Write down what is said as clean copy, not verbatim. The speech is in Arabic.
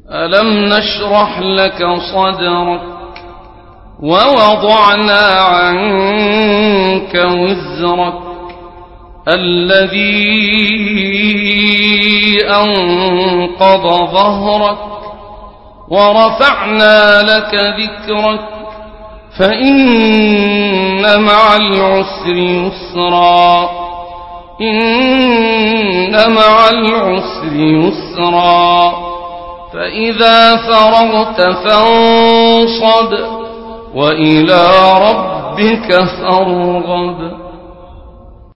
ألم نشرح لك صدرك ووضعنا عنك وزرك الذي أنقض ظهرك ورفعنا لك ذكرك فإن مع العسر يسرا إن مع العسر يسرا فإذا فرغت فانصب وإلى ربك فارغب.